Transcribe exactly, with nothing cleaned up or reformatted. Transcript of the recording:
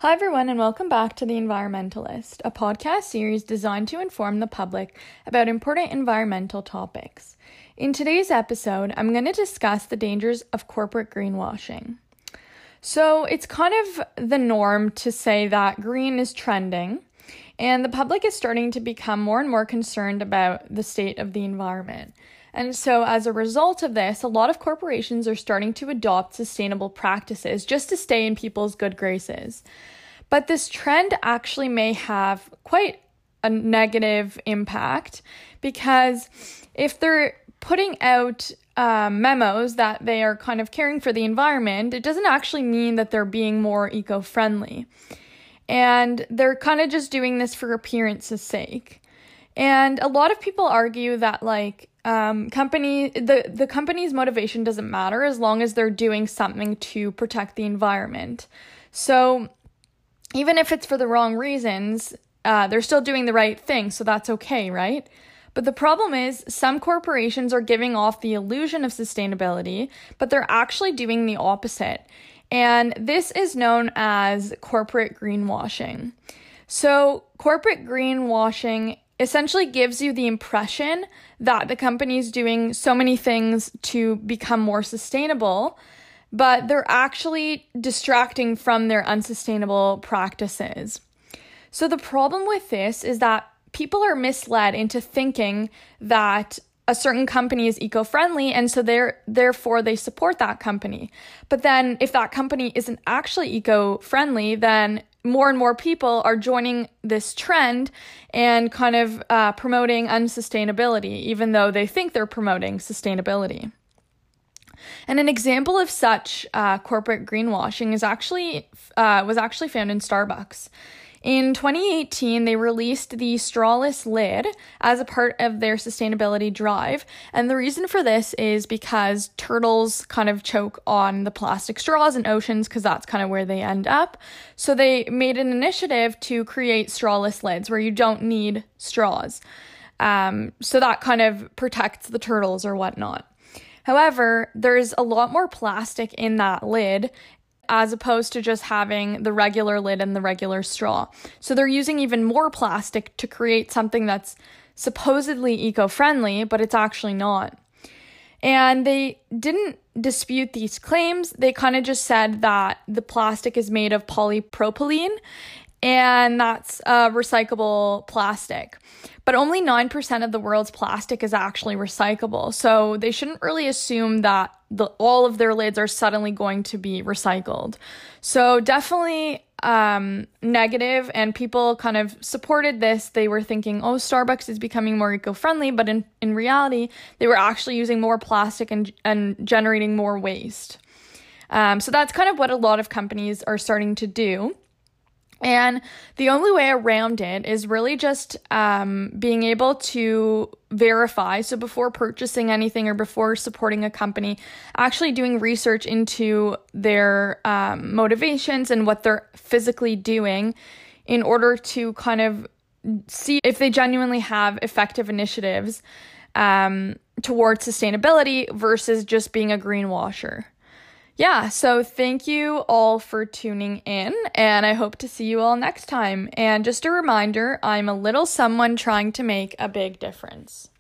Hi everyone, and welcome back to The Environmentalist, a podcast series designed to inform the public about important environmental topics. In today's episode, I'm going to discuss the dangers of corporate greenwashing. So it's kind of the norm to say that green is trending, and the public is starting to become more and more concerned about the state of the environment. And so as a result of this, a lot of corporations are starting to adopt sustainable practices just to stay in people's good graces. But this trend actually may have quite a negative impact, because if they're putting out uh, memos that they are kind of caring for the environment, it doesn't actually mean that they're being more eco-friendly. And they're kind of just doing this for appearance's sake. And a lot of people argue that like um, company the, the company's motivation doesn't matter as long as they're doing something to protect the environment. So even if it's for the wrong reasons, uh, they're still doing the right thing, so that's okay, right? But the problem is some corporations are giving off the illusion of sustainability, but they're actually doing the opposite. And this is known as corporate greenwashing. So corporate greenwashing essentially gives you the impression that the company is doing so many things to become more sustainable, but they're actually distracting from their unsustainable practices. So the problem with this is that people are misled into thinking that a certain company is eco-friendly, and so they're therefore they support that company. But then if that company isn't actually eco-friendly, then more and more people are joining this trend and kind of uh, promoting unsustainability, even though they think they're promoting sustainability. And an example of such uh, corporate greenwashing is actually uh, was actually found in Starbucks. In twenty eighteen, they released the strawless lid as a part of their sustainability drive. And the reason for this is because turtles kind of choke on the plastic straws in oceans because that's kind of where they end up. So they made an initiative to create strawless lids where you don't need straws. Um, so that kind of protects the turtles or whatnot. However, there's a lot more plastic in that lid as opposed to just having the regular lid and the regular straw. So they're using even more plastic to create something that's supposedly eco-friendly, but it's actually not. And they didn't dispute these claims. They kind of just said that the plastic is made of polypropylene, and that's uh, recyclable plastic. But only nine percent of the world's plastic is actually recyclable. So they shouldn't really assume that the, all of their lids are suddenly going to be recycled. So definitely um, negative, and people kind of supported this. They were thinking, oh, Starbucks is becoming more eco-friendly, but in, in reality, they were actually using more plastic and, and generating more waste. Um, so that's kind of what a lot of companies are starting to do. And the only way around it is really just um, being able to verify. So before purchasing anything or before supporting a company, actually doing research into their um, motivations and what they're physically doing in order to kind of see if they genuinely have effective initiatives um, towards sustainability versus just being a greenwasher. Yeah, so thank you all for tuning in, and I hope to see you all next time. And just a reminder, I'm a little someone trying to make a big difference.